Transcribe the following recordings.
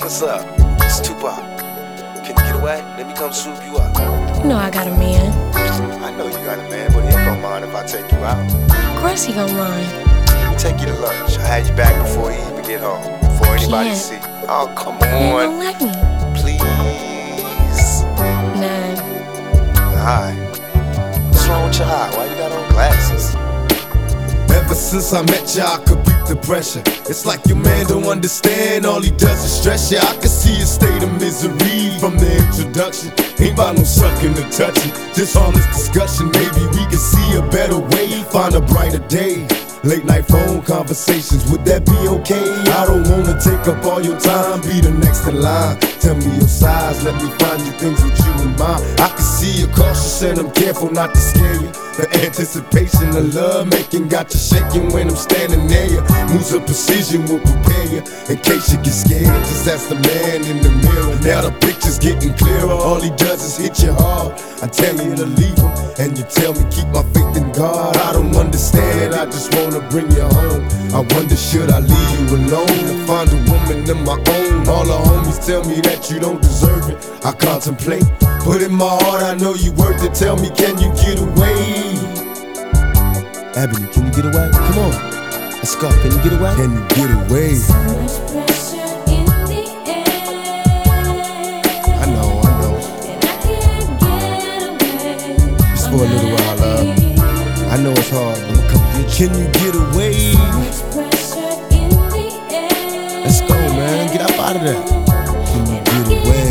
What's up? It's Tupac. Can you get away? Let me come swoop you up. You know I got a man. I know you got a man, but he ain't gonna mind if I take you out. Of course he gonna mind. Let me take you to lunch. I'll have you back before he even get home. Before anybody see. Oh, come He ain't on. gonna let me. Please. Nah. Alright. What's wrong with your eye? Why you got on glasses? Ever since I met ya, I could beat the pressure. It's like your man don't understand, all he does is stress ya. I can see a state of misery from the introduction. Ain't about no sucking or touching, just honest discussion. Maybe we can see a better way, find a brighter day. Late night phone conversations, would that be okay? I don't wanna take up all your time, be the next in line. Tell me your size, let me find you things with you in mind. I can see you're cautious and I'm careful not to scare you. The anticipation of love making got you shaking when I'm standing near you. Moves of precision will prepare you in case you get scared. Just ask the man in the mirror. Now the picture's getting clearer. All he does is hit you hard. I tell you to leave him, and you tell me keep my faith in God. I don't understand it, I just wanna bring you home. I wonder should I leave you alone and find a woman of my own. All the homies tell me that you don't deserve it. I contemplate, but in my heart I know you worth it. Tell me, can you get away? Ebony, can you get away? Come on, let's go. Can you get away? Can you get away? So much pressure in the air. I know. And I can't get away. Just for a little while, love. I know it's hard, but I'ma come get you. Can you get away? So much pressure in the air. Let's go, man. Get up out of there. Can you get away?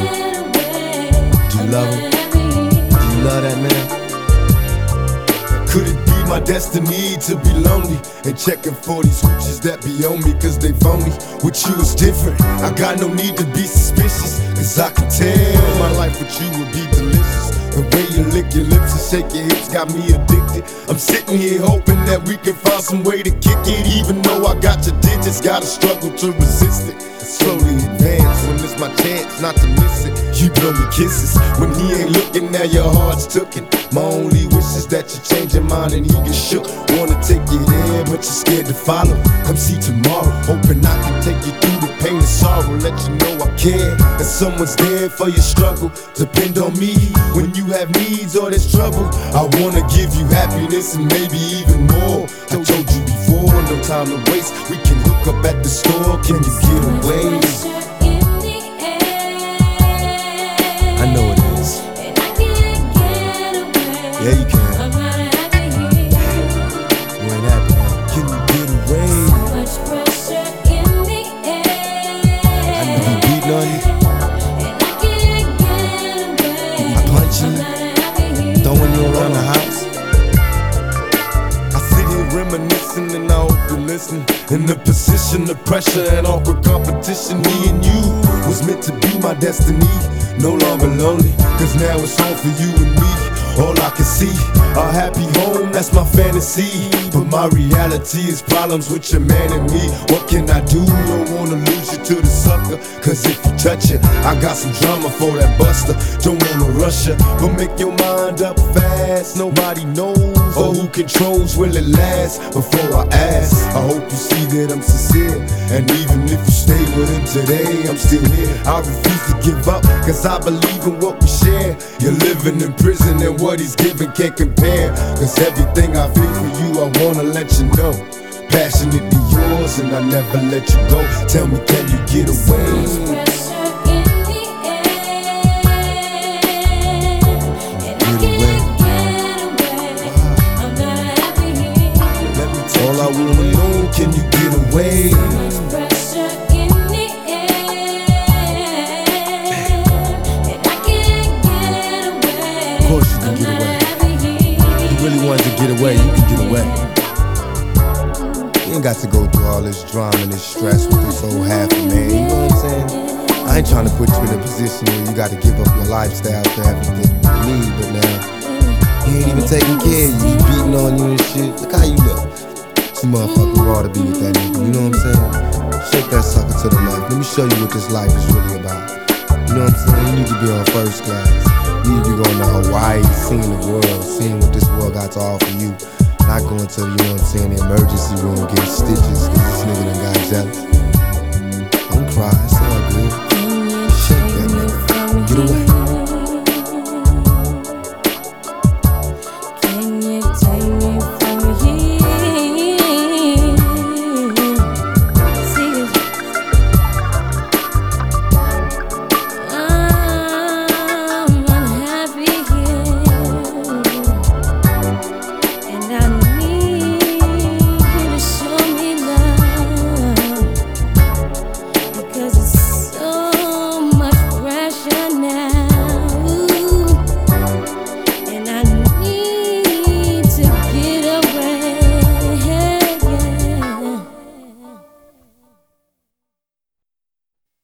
Do you love him? Do you love that man? Could it be my destiny to be lonely and checking for these hoochies that be on me cause they phony? With you is different, I got no need to be suspicious, cause I can tell my life with you would be delicious. The way you lick your lips and shake your hips got me addicted. I'm sitting here hoping that we can find some way to kick it. Even though I got your digits, gotta struggle to resist it. Slowly advance when it's my chance not to miss it. You blow me kisses when he ain't looking, now your heart's tooken. My only wish is that you change your mind and he get shook. Wanna take you there, but you're scared to follow. Come see tomorrow, hoping I can take you through the pain and sorrow. Let you know I care, and someone's there for your struggle. Depend on me when you have needs or there's trouble. I wanna give you happiness and maybe even more. I told you before, no time to waste. We can hook up at the store, can you get away? Pressure in the air. I know it is. And I can't get away. Yeah, you can. I'm not happy here. You ain't happy, man. Can you get away? So much pressure in the air. I know he beating on you, And I can't get away. punching I'm you, not happy here. throwing you around the house. I sit here reminiscing and I hope you listen. In the position of pressure and awkward competition, me and you was meant to be my destiny. No longer lonely, cause now it's home for you and me. All I can see, a happy home, that's my fantasy. But my reality is problems with your man and me. What can I do? Don't wanna lose you to the sucker, cause if you touch it, I got some drama for that buster. Don't wanna rush you, but make your mind up fast. Nobody knows or who controls, will it last? Before I ask, I hope you see that I'm sincere. And even if you stay with him today, I'm still here. I refuse to give up, cause I believe in what we share. You're living in prison and what he's giving can't compare. Cause everything I feel for you, I wanna let you know. Passionately yours and I never let you go. Tell me, can you get away? Pressure in the air. And I Get away. can't get away. I'm not happy here. Let me tell all I wanna know, can you get away? Much pressure in the air. And I can't get away. Of course you can I'm get not away. happy here. If you really wanted to get away, you can get away. You ain't got to go through all this drama and this stress with this old half a man, you know what I'm saying? I ain't trying to put you in a position where you got to give up your lifestyle for everything you need, but now he ain't even taking care of you. He beating on you and shit. Look how you look. Some motherfucker raw to be with that nigga, you know what I'm saying? Shake that sucker to the left. Let me show you what this life is really about. You know what I'm saying? You need to be on first class. You need to be going to Hawaii, seeing the world, seeing what this world got to offer you. Not going to, you know what I'm saying, the emergency room getting stitches because this nigga done got jealous.